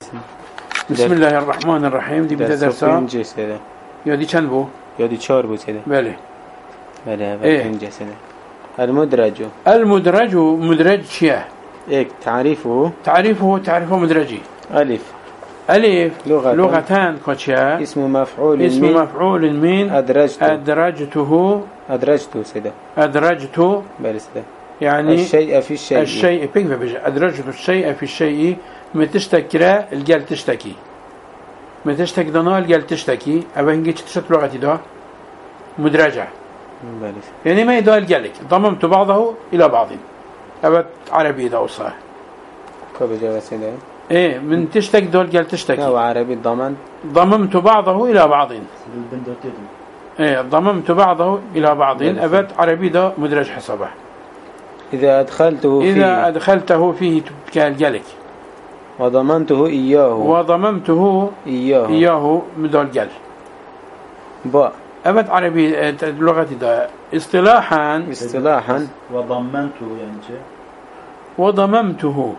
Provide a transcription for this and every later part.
بسم الله الرحمن الرحيم. دي بدأ درسا يادي چند بو؟ يادي 4 بو سيده. بله ايه المدرج مدرج شيء ايه تعريفه مدرجي. ألف لغتان كوتشيا اسم مفعول من أدرجته سيده. أدرجته بله سيده. يعني الشيء في الشيء أدرجت الشيء في الشيء متشتكرا الجل تشتكي متشتك دنا الجل تشتكي أبا هنجي تشت لغتي ده مدرجة يعني ما يدال الجلك ضممت بعضه إلى بعض أبا عربي ده وصاه كبجة سيده. إيه من تشتك دول جل تشتكي أو عربي ضممت بعضه إلى بعض. إيه ضممت بعضه إلى بعض أبد عربي ده مدرج حسابه. إذا أدخلته فيه كالجلك وضممته إياه مدول جل باء أبد عربي لغتي ده اصطلاحا وضممته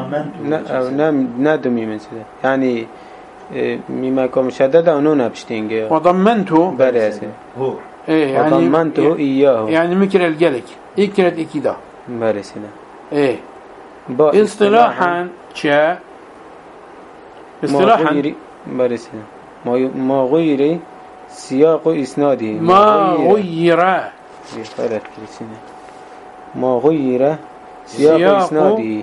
ندمي من سيده يعني مما كم شدده ونونا بشتينجه وضمنته بريسه هو إيه يعني وضمنته إياه يعني مكر الجلك إكرت إكيدا بريسه إيه اصطلاحا شا اصطلاحا بريسه ما غير سياق إسناده ما غير سياق إسناده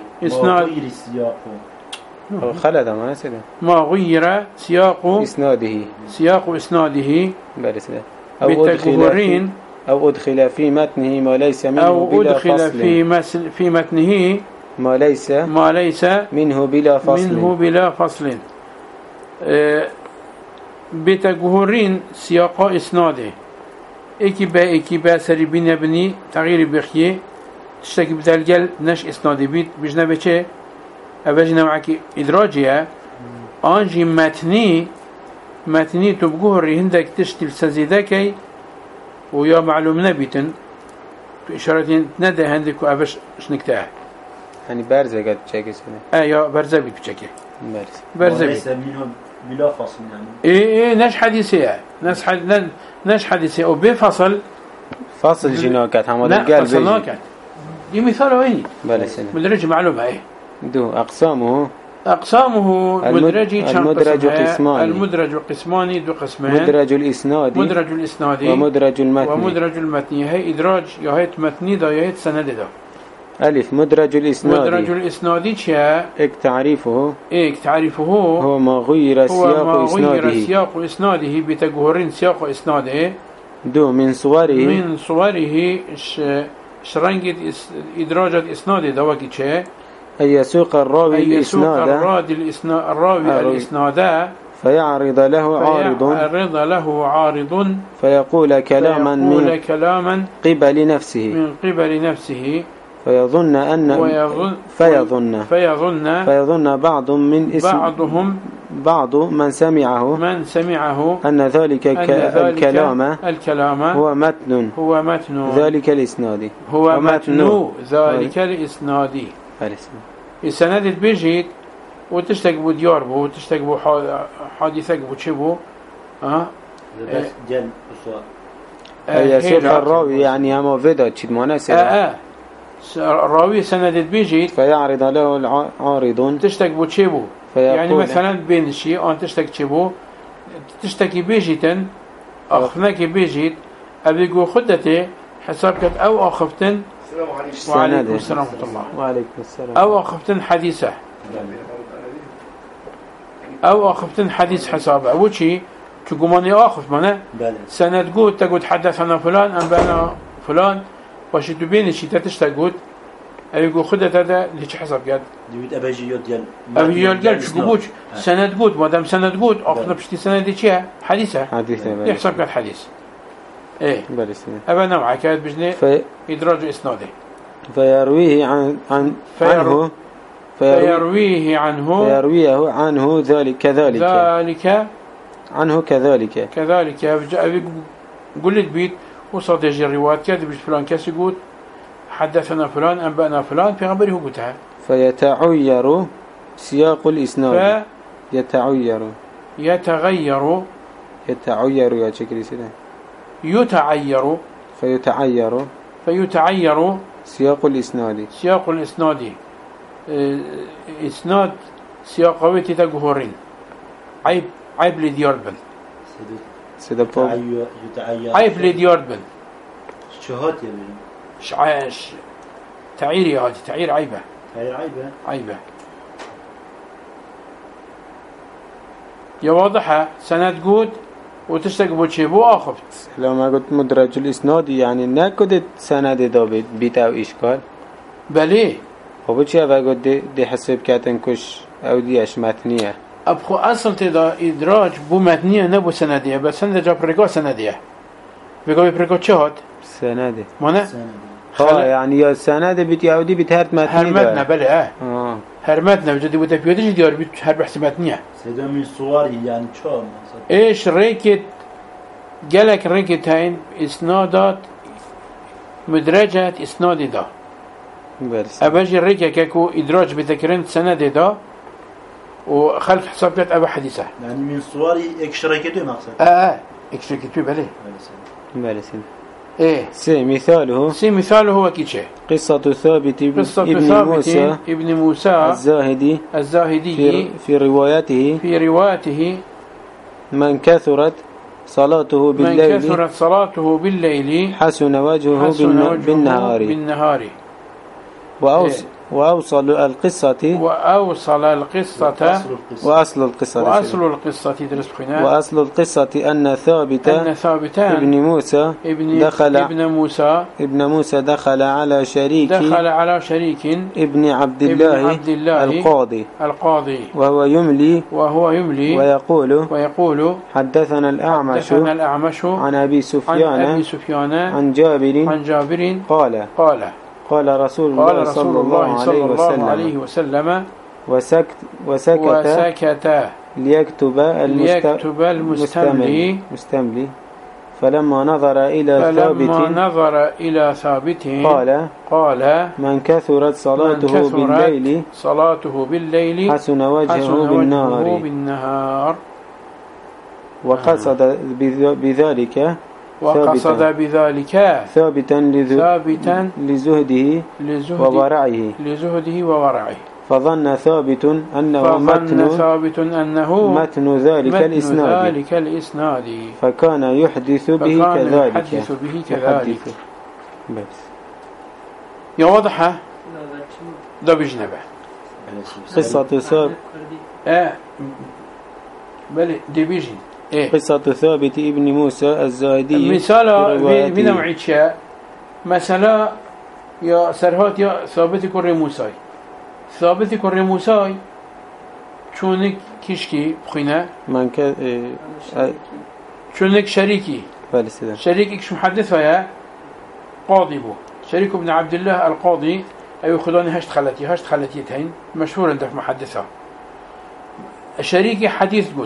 خلد ما سيده. ما غير سياق إسناده بريسه بالتجهرين أو أدخل في متنه ما ليس منه بلا فصل في متنه ما ليس منه بلا فصل بتجهرين سياق إسناده إكي با سري بني تغيير بخيه تشتكي بتالجل نش إسناده بيت بجنا بچه أبجنا معك إدراجية أنجي متني تبجهري هندك تشتل سزيدكي ويا معلوم نبيتن إشارتين ندى هندك وأبش شنكتاه يعني بارزة قد بشكل سنة يا بارزة بيت بشكل بارزة ليس منه بلا فصل يعني إيه نش حديثية وبفصل فصل جناكات هم لا فصلناكات دي مثال وين بلا سنة مدرج معلومة إيه دو أقسامه المدرج قسمان المدرج قسماني دو قسمان مدرج الإسنادي ومدرج المتني هي إدراج يا متني دا يا سند دا. ألف مدرج الإسنادي شيء تعريفه هو ما غير سياق إسناده بتجهر سياق إسناده دو من صوره شرنجة إدراج إسناده دا وكي شيء أن يسوق الراوي الإسناد فيعرض له عارض فيقول كلاما من قبل نفسه فيظن بعض من سمعه أن ذلك الكلام هو متن ذلك الإسناد السند بيجيت وتشتك بو ديار بو وتشتك بو حادثك بو تشبو جل يسوق الراوي يعني هما فيدا تشد مناسبة الراوي سند بيجيت فيعرض له العارض تشتك بو تشبو يعني مثلا بين الشيء أن تشتك تشبو تشتكي بيجيتن أخناك بيجيت أبيقو خدتي حسابك أو أخفتن وعليكم السلام ورحمة الله. وعليكم السلام. أو أخفتن حديث حسابه أول شيء تقومني أخف منه سنة تقول حدثنا فلان أنبأنا فلان باش تبين شيء تشتقول أيقول خدت هذا ليش حساب قاد ديوت أبجيات قال شو قبوش سنة قود ما دام سنة قود أخذ بشتي سنة دي شيء حديثة يحسب قاد حديث إيه أبا نوعا كاد بجني إدراج إسناده فيرويه عنه ذلك كذلك قلت بيت وصلت يجي الروايات كذب فلان كاس يقول حدثنا فلان أنبأنا فلان في غبره قلتها فيتعير سياق الإسناد يتعير يتغير يتعير يا شكري سيدة يتعير فيتعير سياق الإسناد إسناد سياقويتي تجهورين عيب لدياربن سيدة بوب عيب لدياربن شهات يا بني تعير يا هادي تعير عيبة يا واضحة سند جود وتشتق بو آخفت لما قلت مدرج الإسناد يعني ناكد سند دا بيتا أو إشكال بلي وبتشي أفا قلت دي حسب كاتن كش أو دي أش متنية أبخو أصل تدا إدراج بو متنية نبو سندية بس سند جاب رقا سندية بيقول برقا شهد سند مانا يعني يا سند بيتي أو دي بتهرت متنية هرمتنا بلي هرمتنا بجدي بتبيودش ديار بيت هر بحث متنية سيدا من صوري يعني شو إيش ريكت جالك ريكت هين إسنادات مدرجة إسناد دا أباجي ريكا كاكو إدراج بذكرين سند دا وخلف حسابات أبا حديثة يعني من صوري إكشركتو مقصد إكشركتو بلي إيه سي مثاله هو كيتشه قصة ثابت ابن موسى الزاهدي في روايته من كثرت صلاته بالليل حسن وجهه بالنهار وأوصل القصة وأصل القصة أن ثابت ابن موسى دخل على شريك ابن عبد الله القاضي وهو يملي ويقول حدثنا الأعمش عن أبي سفيان عن جابر قال رسول الله صلى الله عليه وسلم وسكت ليكتب المستملي فلما نظر إلى ثابت قال من كثرت صلاته بالليل حسن وجهه بالنهار وقصد بذلك ثابتا لزهده وورعه فظن ثابت أنه متن ذلك الإسناد فكان يحدث به كذلك بس يا واضحة ده بجنبه قصة ثابت بل ديفيجن قصة ثابت ابن موسى الزاهدي مثال بنوع شيء مثلا يا سرهات يا ثابت كر موسى شونك كشكي بخينا من شونك شريك إيش محدث يا قاضي بو شريك ابن عبد الله القاضي أي خلاني هشت خلتيتين مشهور عندك محدثة شريكي حديث قد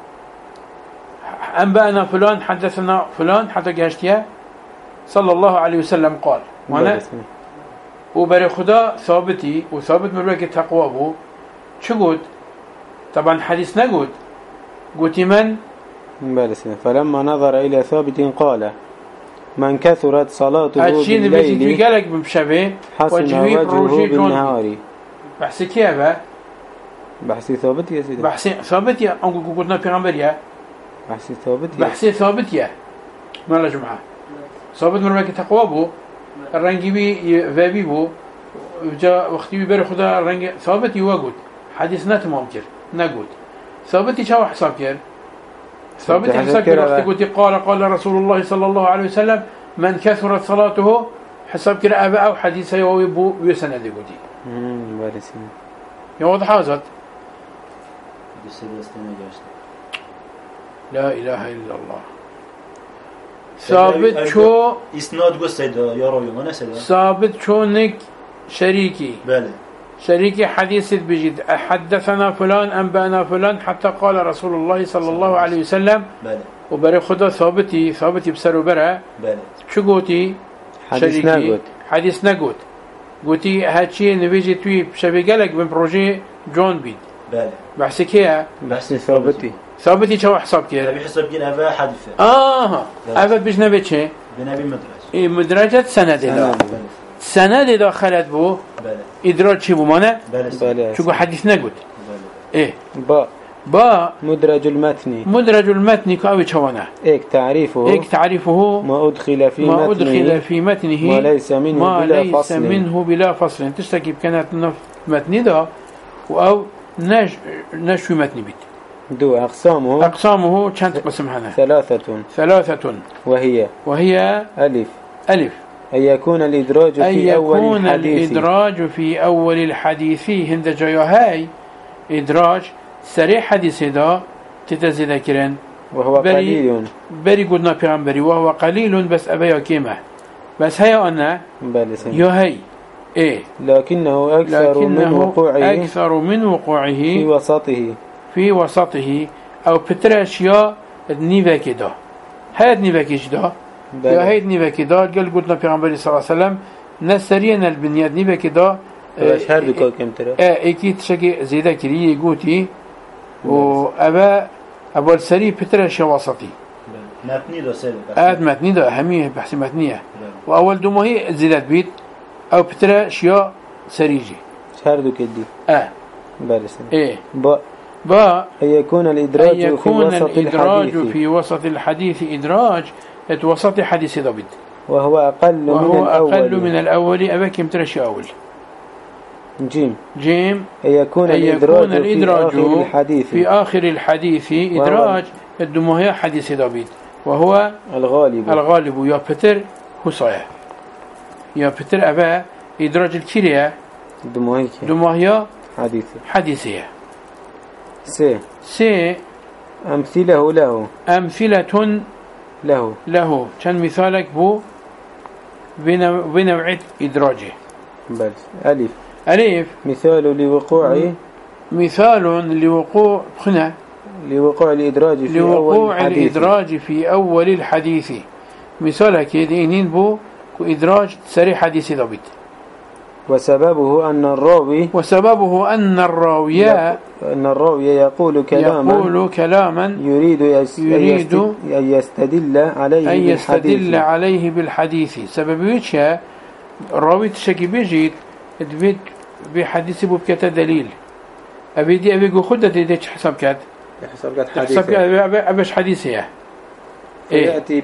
أنبأنا فلان حدثنا فلان حتى جهشتيا صلى الله عليه وسلم قال وانا وبري خدا ثابتي وثابت مروك التقوى بو شو قد طبعا حديث نقود قلت من فلما نظر إلى ثابت قال من كثرت صلاته بالليل قالك بمشابه حسن وجهه بالنهار بحثي كيابا بحثي ثابت يا سيدي بحثي ثابت يا أنكو قلنا في غنبريا بحثي ثابت يا ما لا جمعة ثابت من رأيك تقوى بو الرنجي بي فابي بو جاء وقتي بيبر خدا الرنج ثابت يوجد حديث نتمام كر نقول ثابت شو حساب كر ثابت حساب كر وقت قلت قال رسول الله صلى الله عليه وسلم من كثرت صلاته حساب كر أبا أو حديث يوابو ويسند قلتي بارسين يا واضح هذا لا إله إلا الله ثابت شو إسناد قصيدة يا روي ما نسيت ثابت شو نك شريكي بله شريكي حديث بجد حدثنا فلان أنبأنا فلان حتى قال رسول الله صلى الله عليه وسلم بله وبري خدا ثابتي بسر وبرا بله شو قوتي شريكي حديث نقول قوتي هاتشي نبيجي توي بشبه قالك من بروجي جون بيد بله بحث كيه بحث ثابتي ثابتي شو حساب كيه بحسب كده أبا حدث أبا بيش نبي شيء بنبي مدرج إيه مدرجة سند ده سند ده خلت بو بله إدراج شو بمانه بله شو حديث نقول إيه با مدرج المتن مدرج المتن كأوي شوانا إيك تعريفه ما أدخل في متنه ما ليس منه بلا فصل تشتكي كانت متن ده أو نشو متن بيت دو أقسامه كانت قسم هنا ثلاثة وهي ألف أن يكون الإدراج في أول الحديث هند جايو هاي إدراج سريع حديث دا تتذكرن وهو قليل بري قلنا پیغمبري وهو قليل بس أبا كيمه بس هيا أنا يا هي إيه لكنه أكثر من وقوعه في وسطه أو بتراشيا النيفا كده هاي النيفا كده يا هاي النيفا كده قال قلنا پیغمبري صلى الله عليه وسلم نسرينا البنياد نيفا كده هر دو كم ترى اكيد شكي زيدا كريه قوتي وابا السري بترش وسطي متني ده سلب متني ده اهميه بحث متنيه واول دو هي زيادات بيت او بترش يا سريجي هر دو كدي بارسن ايه با يكون الادراج في وسط الحديث ادراج وسط حديث ضبط وهو اقل من الاول ابا كم ترش اول جيم يكون الإدراج في آخر الحديث إدراج الدموهية حديث دابيد وهو الغالب يا بتر حصايا يا بتر أبا إدراج الكريا دموهية حديثية سي أمثلة له كان مثالك بو بنوعية إدراجه ألف مثال لوقوع الإدراج في أول الحديث مثال كيدينين بو إدراج سري حديث ضبط وسببه أن الراوي يقول كلاما يريد أن يستدل عليه بالحديث سببيش الراوي تشكي بيجيت تبيت بحديث بكتا دليل أبي جو خدة تديش حساب كات أبش حديثية فيأتي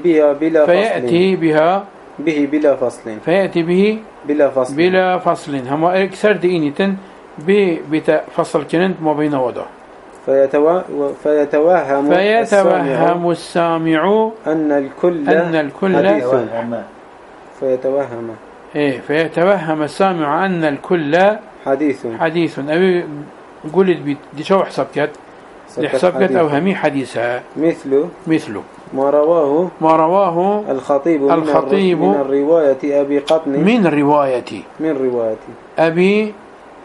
بها بلا فصل هما أكثر دينيتن بتفصل كننت ما بين وضع فيتوهم السامع أن الكل فيتوهم السامع أن الكل حديث أبي قلت دي شو حساب كات أو همي حديثها مثل ما رواه الخطيب من الرواية من رواية أبي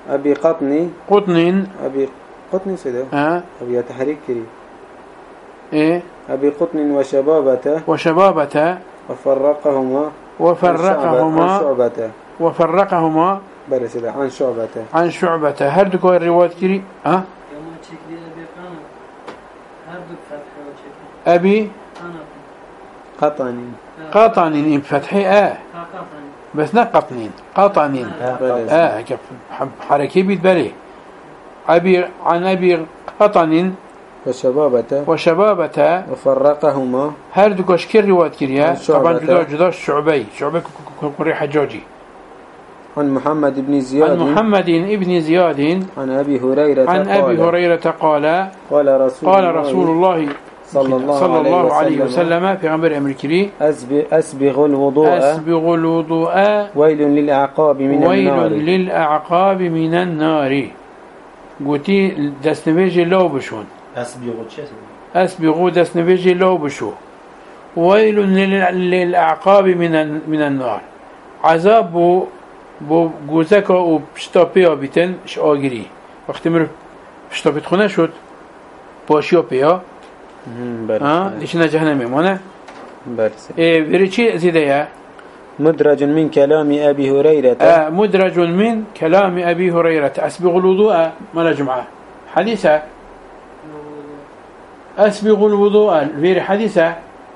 قطن سيدا أبي تحريك كري إيه أبي قطن وشبابة وفرقهما بل سيدا عن شعبة هردكو الرواية كري أبي قطن فتحي بس نا قطنين حركي بيت بالي عن أبي قطن وشبابة وفرقهما هردكو اشكر رواية كريا طبعا جدا شعبة كوري حجاجي عن محمد بن زياد عن أبي هريرة قال رسول الله صلى الله عليه وسلم في غمر أمريكي أسبغ الوضوء ويل للأعقاب من النار قلتي دسنبيجي لو بشون أسبغ دسنبيجي لو بشو ويل للأعقاب من النار عذاب بو جوزك و بشتابيا بيتن ش آگری وقتی مر بشتابيت خونه شد باشيا بيا ليشنا جهنم يمونه بري چی زيده يا مدرج من كلام أبي هريرة مدرج من كلام أبي هريرة أسبغ الوضوء ملا جمعة حديثة أسبغ الوضوء غير حديثة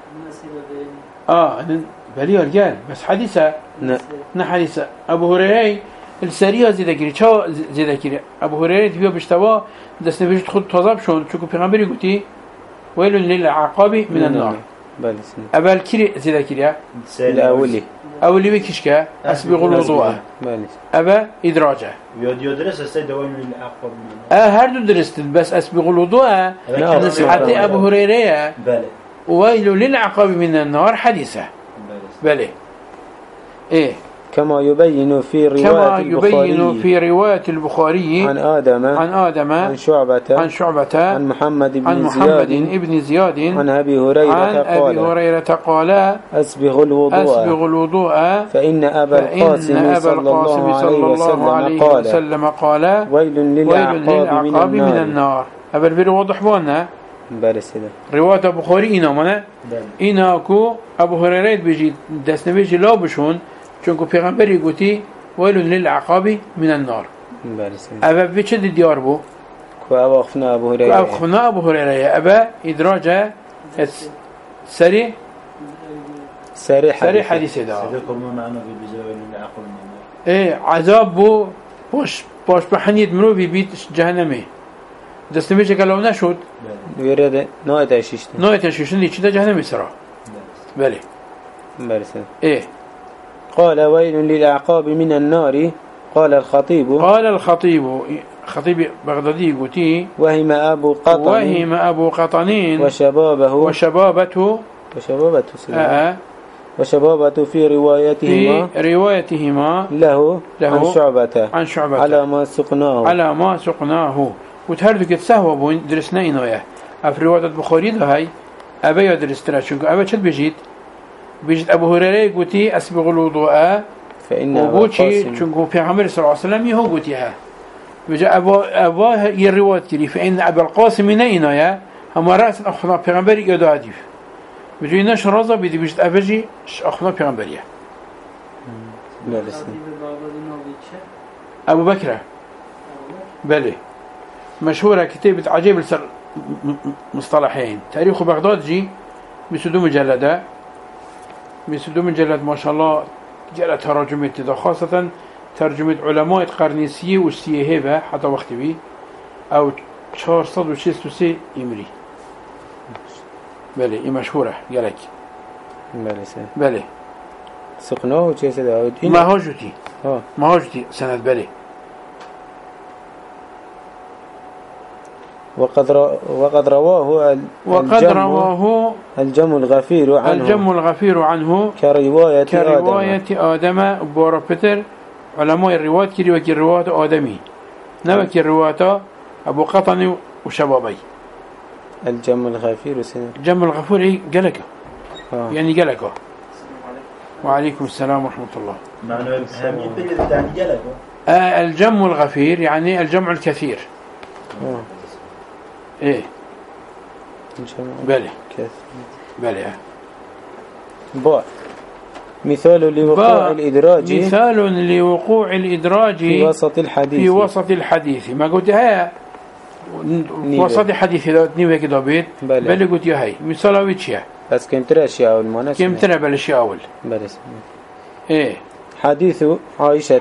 بلي رجال بس حديثة حديثة أبو هريرة السريع زيدكيري شو زيدكيري أبو هريرة تبيه بيشتوا دست نبيش تخد تضرب شون شو كبيرامبري قلتي ويل للعقاب من النار أبا الكيري زيدكيري الأولي أولي بكشكا أسبغ الوضوء أبا إدراجه يدرس السيد ويل للعقاب من النار هردو درست بس أسبغ الوضوء حتى أبو هريرة ويل للعقاب من النار حديثة بله إيه كما يبين في رواية البخاري عن آدم عن شعبة عن محمد بن زياد عن أبي هريرة قال أسبغ الوضوء فإن أبا القاسم صلى الله عليه وسلم قال ويل للعقاب من النار أبا البر واضح بوانا بارسده رواية البخاري إنا منا إنا كو أبو هريرة بيجي دسنا بيجي لا بشون چونكو پیغمبری گوتی ويل للعقاب من النار بارسده أبا بيچه ديار بو كو أخفنا أبو هريرة أبا إدراجة سري حديثة دا إيه عذاب بو باش بحنيد مرو بيت جهنمي دست نبيجه كلاو نشود ويرده نويت شيشن دي چه جهنمي سرا بله بارسده إيه قال ويل للعقاب من النار قال الخطيب خطيب بغدادي قتي وهم أبو قطن وشبابة في روايتهما له عن شعبة على ما سقناه وتهردك السهوة بون درسنا إنايا في رواية البخاري ده هاي أبا يدرستنا شنكو أبا شد بيجيت أبو هريرة قوتي أسبغ الوضوء وقوتي شنكو في عمر صلى الله عليه وسلم يهو قوتيها بيجي أبا يروات كري فإن أبا القاسم نينا هم رأس أخنا في عمر يداديف بيجي ناش رضا بيدي بيجي أبجي أخنا في عمر أبو بكر بلي مشهورة كتابة عجيب مصطلحين تاريخ بغداد جي بسدو مجلد ما شاء الله جاء ترجمة تدا خاصة ترجمة علماء قرنيسية والسية هبة حتى وقت بي أو 463 إمري بلي مشهورة قالك بلي سقناه چه سده ما هوجتي سند بلي وقد رواه الجم الغفير عنه كرواية آدم بوربتر علماء الرواية كي رواية آدمي نوكي الرواية أبو قطن وشبابي الجم الغفير الجم الغفير قلق يعني قلق وعليكم السلام ورحمة الله الجم الغفير يعني الجمع الكثير ايه بله باء مثال لوقوع الإدراج في وسط الحديث ما قلت هيا وسط الحديث نيوه كده بيت بله قلت هاي مثال ويتشيا بس كمتر أشياء أول ما نسمع كمتر بالأشياء أول ايه حديث عائشة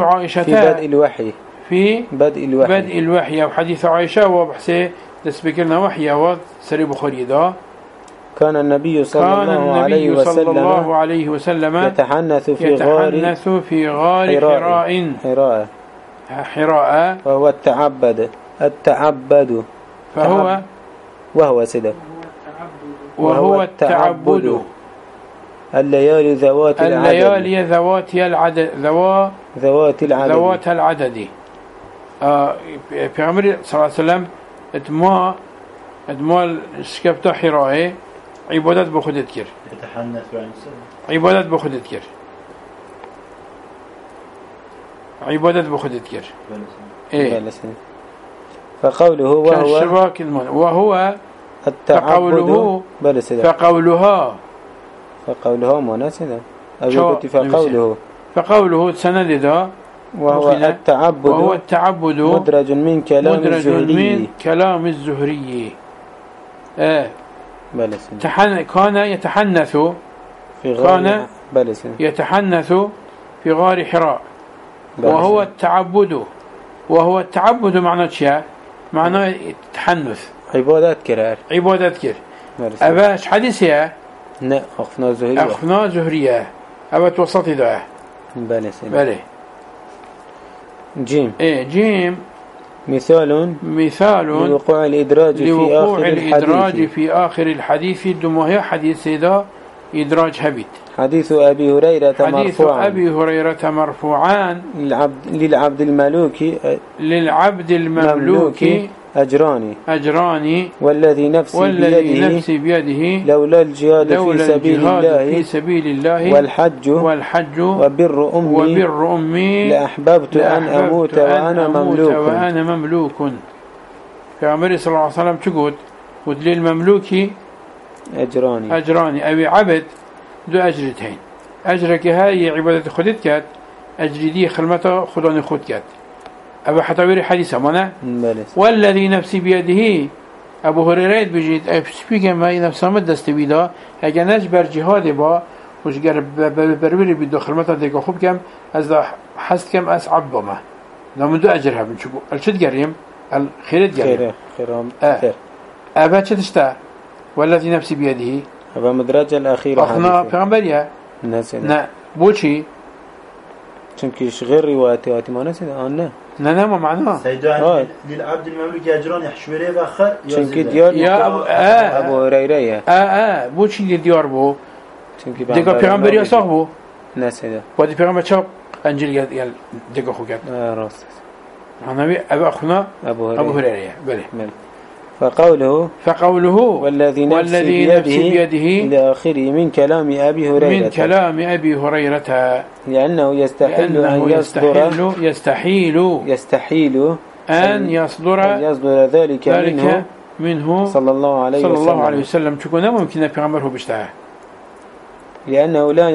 في بدء الوحي أو حديث عائشة وبحثه تسبقلنا وحي وسري بخاري دا كان النبي صلى الله عليه وسلم يتحنث في غار حراء وهو التعبد وهو التعبد الليالي ذوات العدد في عمر صلى الله عليه وسلم ادما شكبتا حراء عبادت بخودت كر عبادت بخودت كر ايه فقوله وهو التعبد فقولها مناسبة فقوله سند دا وهو التعبد مدرج من كلام الزهري كان يتحنث في غار حراء. وهو التعبد معناه شيء، معناه التحنث، عبادات كرار أباش حديثها لا أخفنا زهرية أبا توسطي ده بله. جيم مثال لوقوع الإدراج في آخر الحديث دموه حديث ذا إدراج هبت. حديث أبي هريرة مرفوعان للعبد المملوك أجران والذي نفسي بيده لولا الجهاد في سبيل الله والحج وبر أمي لأحببت أن أموت وأنا مملوك. في عمر صلى الله عليه وسلم تقول للمملوك أجران أبي عبد دو أجرتين. أجرك هاي عبادة خدت كات، أجري دي خلمته خداني خد كات. أبو حتويري حديثة منا والذي نفسي بيده أبو هريرة بجيت أبسبيك ما نفسه مدست بيدا هكا نجبر جهاد با وش قرب بربري بيدو خلمته ديكو خوب كم از حست كم أسعب بما نمدو أجرها بنشوفو الشد قريم الخيرت قريم أبا تشتشتا والذي نفسي بيده أبا مدرجة الأخيرة أخنا پیغمبريا نا بوشي چونكيش غير رواياتي ما نسيت لا ما معناه سيدنا للعبد المملوك أجران يحشوري وآخر چونكي ديار أبو هريرة بوشي ديار بو ديكا پیغمبريا صاحبو نسيت ودي پیغمبر چاپ انجيل يال ديكا خو كات راست انا ابي اخنا ابو هريره بله. فقوله والذي نفسي بيده إلى آخره من كلام أبي هريرة لأنه يستحيل أن يصدر ذلك منه صلى الله عليه وسلم تكون ممكن بيغمبره بشتاه لأنه لا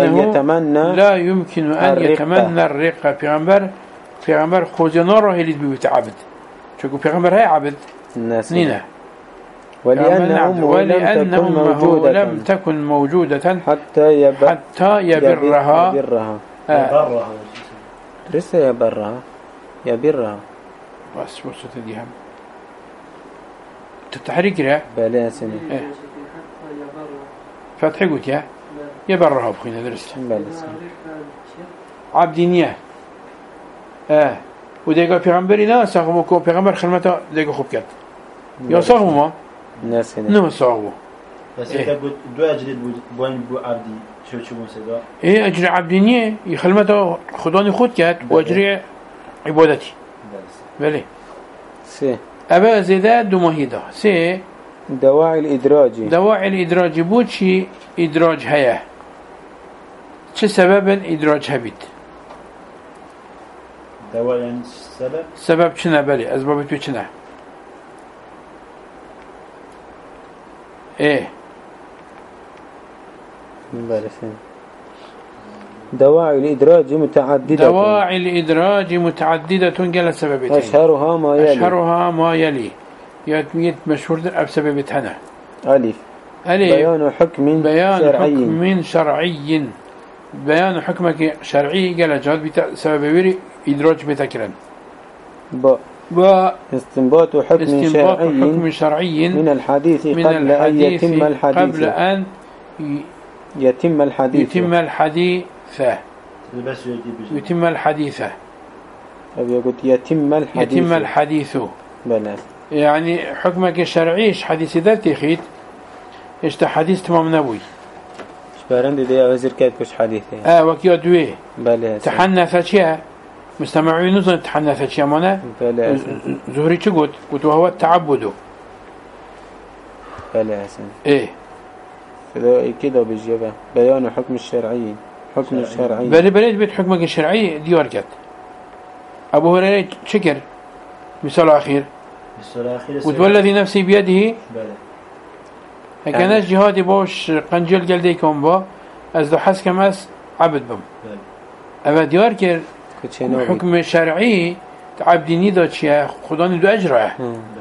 يمكن أن يتمنى الرقة بيغمبر خوزناره اللي بيتعبد شكو بيغمبر هاي عبد نينا ولأن أمه لم تكن موجودة حتى يبرها لسه يبرها بس وصلت ديهم تتحرك له بلا سنة فتحي قلت يا يبرها بخينا درست عبدينية وديقى پیغمبری نه ساقمو کو پیغمبر خدمت دیگه خوب کرد یا ساقمو ما نه ساقمو بس تقول دو اجر بو عبدی شو مصدا اجر عبدی نیه خدمت خدانی خود کرد و اجر عبادتی بله. ابا زيدا دو مهيدا دواعي الادراج بود چی ادراج هيا چه سبب ادراج هبید دواء يعني سبب چنه بله اسباب تو چنه دواعي الإدراج متعددة قال سببتين أشهرها ما يلي يتميت مشهور در بسببتنا ألف بيان حكم شرعي بيان حكمك شرعي قال جهاد بسبب إدراج بتكرن استنباط حكم شرعي من الحديث قبل أن يتم الحديث يتم الحديث بلى. يعني حكمك الشرعي حديث ذات خيط إيش حديث تمام نبوي بارند دي وزير كات كش حديثه وكيو دوي بلى تحنث شيء مستمعين نظن تحنث شيء مانا زهري تقول وهو التعبد بلى حسن كده بالجبه بيان حكم الشرعي بلي بيت حكمك الشرعي ديار كات أبو هريرة شكر مثال أخير والذي نفسي بيده هكذا جهادي باش قنجل قلديكم با از دو حس كماس عبد بم أبا ديار كر حكم شرعي تعبد نيدا شيء خدا ندو أجره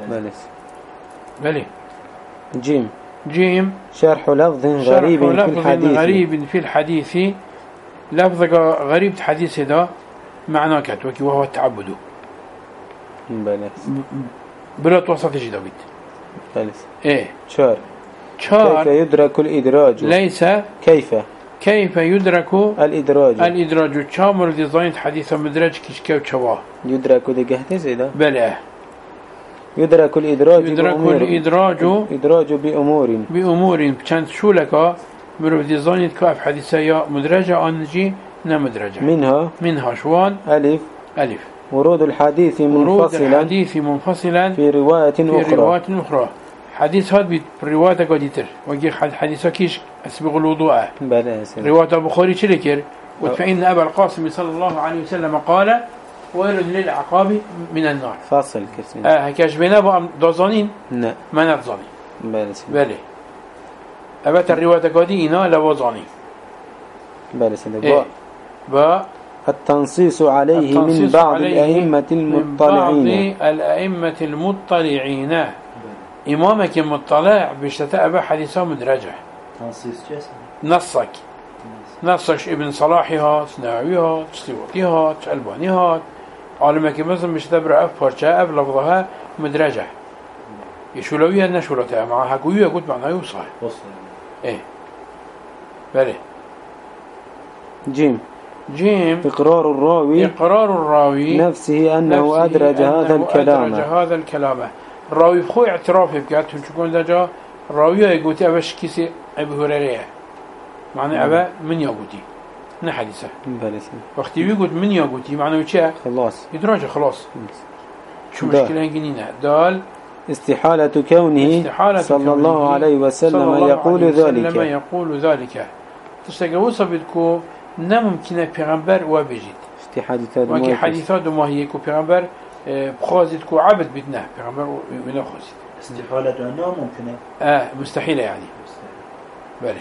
بلي جيم شرح لفظ غريب في الحديث لفظ غريب الحديث هذا معناه كتوكي وهو التعبد بلا توسط جدا بيت ايه شار كيف يدرك الإدراج ليس كيف يدرك الإدراج شامل ديزاين حديث مدرج كيشكاو شوا يدرك دقهت زيدا بلا يدرك الإدراج بأمور بچند شو لك برو ديزاين كاف حديثة يا مدرجة أنجي نمدرجة منها شوان ألف ورود الحديث منفصلا في رواية أخرى حديث هذا برواية قديتر وجي حديثة كيش أسبغ الوضوء رواية البخاري شلكر فإن أبا القاسم صلى الله عليه وسلم قال ويل للعقاب من النار فاصل كسين هكاش بينا بقى دوزانين لا ما نتظاني بله أبات الرواية قدينا لوزاني بله سيدي التنصيص عليه من بعض الأئمة المطلعين إمامك المطلع بشتاء حديثا مدرجة نصك ابن صلاحها سناويها سليوطيها ألبانيها عالمك مثلا بشتاء أفرشاء لفظها مدرجة يشولويها نشولتها معها قوية قلت معناها يوصل ايه بله جيم إقرار الراوي نفسه أنه أدرج هذا الكلام الراوي بخوي اعترافه بكاتهم شكون دجا الراوي يقول أباش كيسي أبي هريرة معنى أبا من يقولي نحديثه وقت يقول من يقولي معنى وشيء خلاص يدرج خلاص شو مشكلة هنجنينا دال استحالة كونه صلى الله عليه وسلم يقول ذلك تستجوز بدكو نممكن پیغمبر و بجید وكي حديثات ما هي كو پیغمبر بخازد كو عبد بدنا پیغمبر ونا خازد استحالة أنه ممكنة مستحيلة يعني بله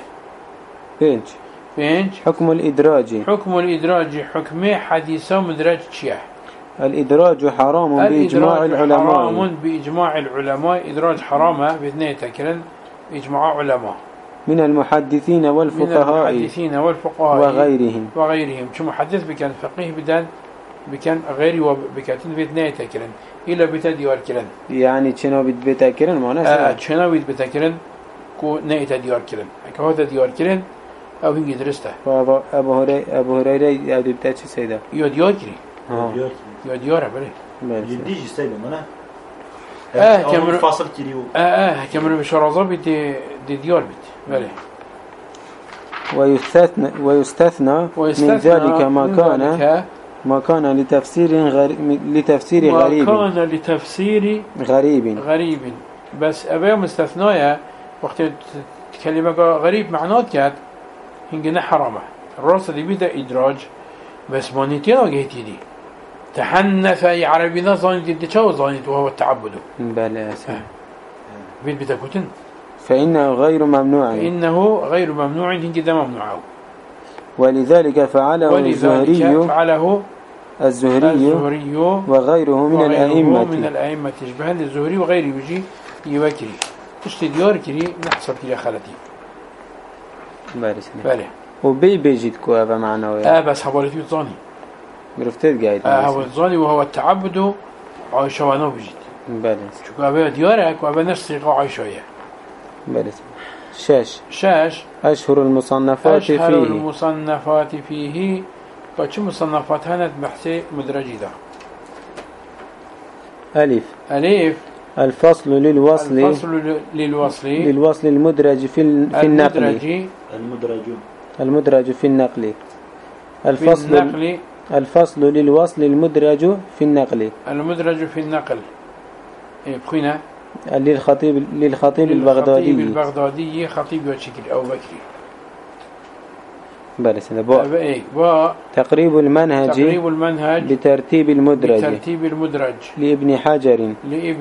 بينج حكم الإدراج حكم حديثة مدرج شيء الإدراج حرام بإجماع العلماء إدراج حرام بإذنه تكرن إجماع علماء من المحدثين والفقهاء وغيرهم شو محدث بكان فقيه بكان غيري وبكاتين بيتنا تكرن إلا بتديار كرن يعني شنو بتكرن معناه شنو بتكرن كو نيت ديار كرن كهذا ديار كرن أو هنجي درسته أبو هريرة يدي بتاعش سيدا يديار كري يديار بله يديج سيدا منا كمر فاصل كريو كمر بشرازة بدي ديار بيت بله ويستثنى من ذلك ما كان لتفسير غريب بس أبا مستثنايا وقت كلمة غريب معنات كات هنجنا حرامة الرأس اللي بيدا إدراج بس ما نتينا وجهتي دي تحنث أي عربينا ظانيت دي شو ظانيت وهو التعبد بلا بيدا كوتن فإنه غير ممنوع هنجي ده ممنوع ولذلك فعله الزهري وغيره من الأئمة تشبهان الزهري وغيره يجي يوكري اشتديار كري نحسب كري خالتي بله وبيجد كوابا معنا بس حوالتي الظاني عرفتت قاعد هو الظاني وهو التعبد عايشة وانا بجد بله شو كوابا ديارك وابا نفسي عايشة بله شاش أشهر المصنفات فيه كاتش مصنفات هانت بحثي مدرجي ده ألف الفصل للوصل المدرج في النقل الفصل للوصل المدرج في النقل بخينا للخطيب البغدادي خطيب وشكل أو بكري تقريب المنهج بترتيب المدرج لابن حجر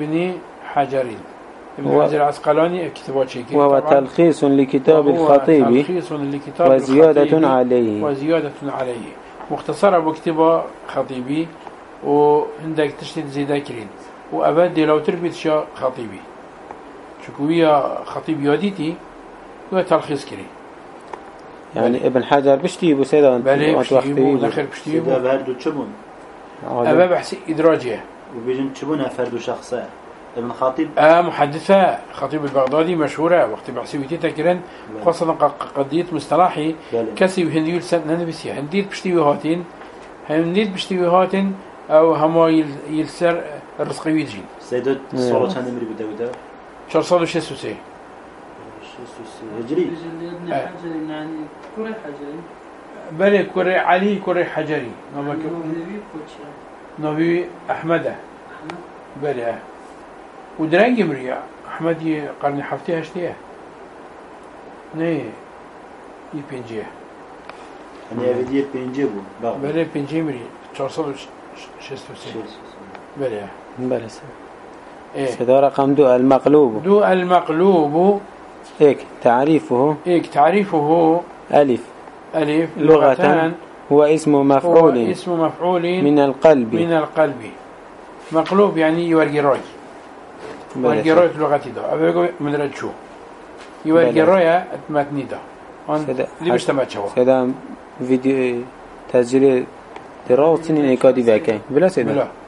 ابن حجر العسقلاني كتابات شكل وهو تلخيص لكتاب الخطيب وزيادة عليه مختصرة بكتبة خطيبي وعندك تشتد زي ذاكرين وأبد لو تربيت شا خطيبي شكوية خطيب يوديتي وتلخيص كري يعني ابن حجر بشتي بسيدة بلي بشتيبو دخل بشتيبو بردو تشبون أبا بحسي إدراجية وبيجن تشبونها فرد شخصية ابن خطيب محدثة خطيب البغدادي مشهورة وقت بحسي ويتي كرن خاصة قضية مصطلحي كسي وهنديل ننبسي هنديل بشتيبو هاتين هنديل بشتيبو هاتين أو هما يلسر الرزقي ويجين سيدة الصورة كان نمري بدأ 466 هجري ابن حجر يعني كوري حجري بلي كوري علي كوري حجري نبي أحمد بلي ودرانجي مريا أحمد قرن حفتي هشتيه ني يبينجيه يعني أبدي بينجيبو بلي بينجي مري 466 بلي إيه سيدا رقم 2 المقلوب إيك تعريفه ألف لغة هو اسم مفعول من القلب مقلوب يعني يورجي روي يورجي روي لغتي ده أبغى من رجشو يورجي روي متني ده اللي مش تماتشوا سيدا فيديو تسجيل دراسة نيكادي ذاك بلا سيدا